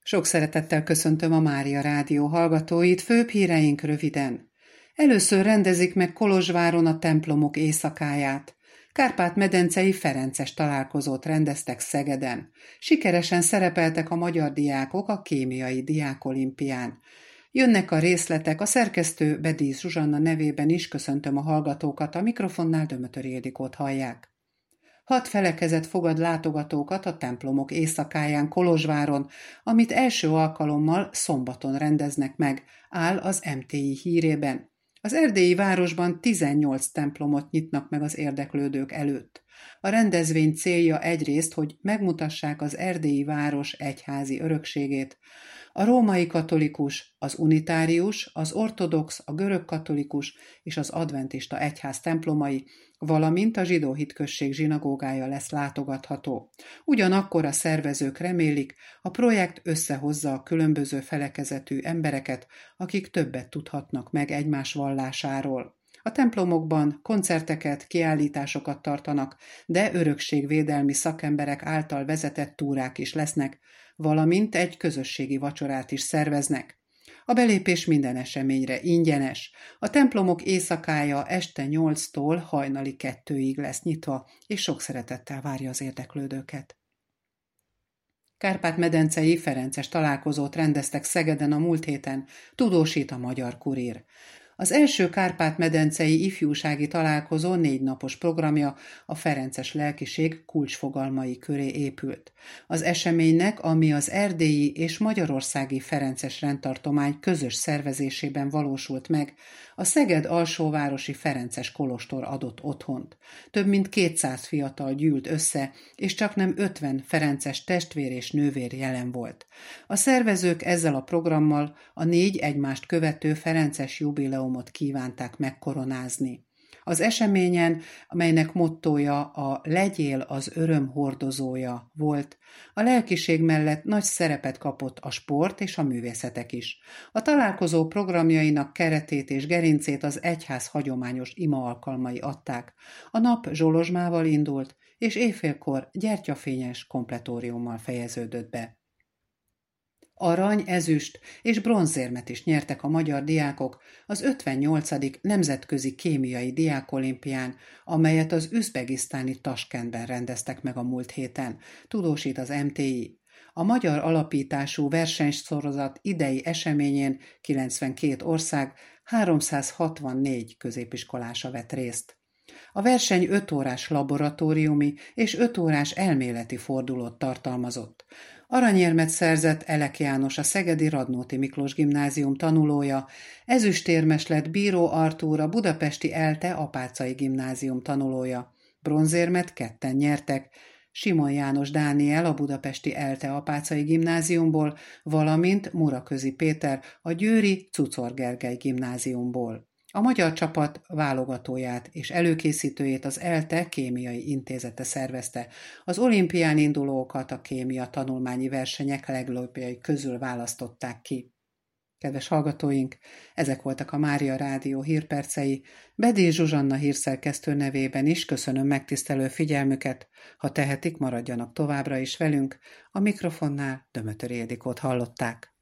Sok szeretettel köszöntöm a Mária Rádió hallgatóit, főbb híreink röviden. Először rendezik meg Kolozsváron a templomok éjszakáját. Kárpát-medencei ferences találkozót rendeztek Szegeden. Sikeresen szerepeltek a magyar diákok a kémiai diákolimpián. Jönnek a részletek, a szerkesztő Bedíj Zsuzsanna nevében is köszöntöm a hallgatókat, a mikrofonnál Dömötöri Ildikót hallják. 6 felekezet fogad látogatókat a templomok éjszakáján Kolozsváron, amit első alkalommal szombaton rendeznek meg, áll az MTI hírében. Az erdélyi városban 18 templomot nyitnak meg az érdeklődők előtt. A rendezvény célja egyrészt, hogy megmutassák az erdélyi város egyházi örökségét. A római katolikus, az unitárius, az ortodox, a görögkatolikus és az adventista egyház templomai, valamint a zsidó hitközség zsinagógája lesz látogatható. Ugyanakkor a szervezők remélik, a projekt összehozza a különböző felekezetű embereket, akik többet tudhatnak meg egymás vallásáról. A templomokban koncerteket, kiállításokat tartanak, de örökségvédelmi szakemberek által vezetett túrák is lesznek, valamint egy közösségi vacsorát is szerveznek. A belépés minden eseményre ingyenes. A templomok éjszakája este 8-tól hajnali 2-ig lesz nyitva, és sok szeretettel várja az érdeklődőket. Kárpát-medencei ferences találkozót rendeztek Szegeden a múlt héten, tudósít a Magyar Kurír. Az első Kárpát-medencei ifjúsági találkozó 4 napos programja a ferences lelkiség kulcsfogalmai köré épült. Az eseménynek, ami az erdélyi és magyarországi ferences rendtartomány közös szervezésében valósult meg, a Szeged alsóvárosi ferences kolostor adott otthont. Több mint 200 fiatal gyűlt össze, és csaknem 50 ferences testvér és nővér jelen volt. A szervezők ezzel a programmal a 4 egymást követő ferences jubileumot kívánták megkoronázni. Az eseményen, amelynek mottója a Legyél az öröm hordozója volt, a lelkiség mellett nagy szerepet kapott a sport és a művészetek is. A találkozó programjainak keretét és gerincét az egyház hagyományos ima alkalmai adták. A nap zsolozsmával indult, és éjfélkor gyertyafényes kompletóriummal fejeződött be. Arany, ezüst és bronzérmet is nyertek a magyar diákok az 58. Nemzetközi Kémiai Diákolimpián, amelyet az üzbegisztáni Taskentben rendeztek meg a múlt héten, tudósít az MTI. A magyar alapítású versenysorozat idei eseményén 92 ország 364 középiskolása vett részt. A verseny 5 órás laboratóriumi és 5 órás elméleti fordulót tartalmazott. Aranyérmet szerzett Elek János, a szegedi Radnóti Miklós gimnázium tanulója, ezüstérmes lett Bíró Artúr, a budapesti ELTE apácai gimnázium tanulója. Bronzérmet 2-en nyertek, Simon János Dániel a budapesti ELTE apácai gimnáziumból, valamint Muraközi Péter a győri Czuczor Gergely gimnáziumból. A magyar csapat válogatóját és előkészítőjét az ELTE Kémiai Intézete szervezte. Az olimpián indulókat a kémia tanulmányi versenyek legjobbjai közül választották ki. Kedves hallgatóink, ezek voltak a Mária Rádió hírpercei. Bedíj Zsuzsanna hírszerkesztő nevében is köszönöm megtisztelő figyelmüket. Ha tehetik, maradjanak továbbra is velünk. A mikrofonnál Dömötöri Ildikót hallották.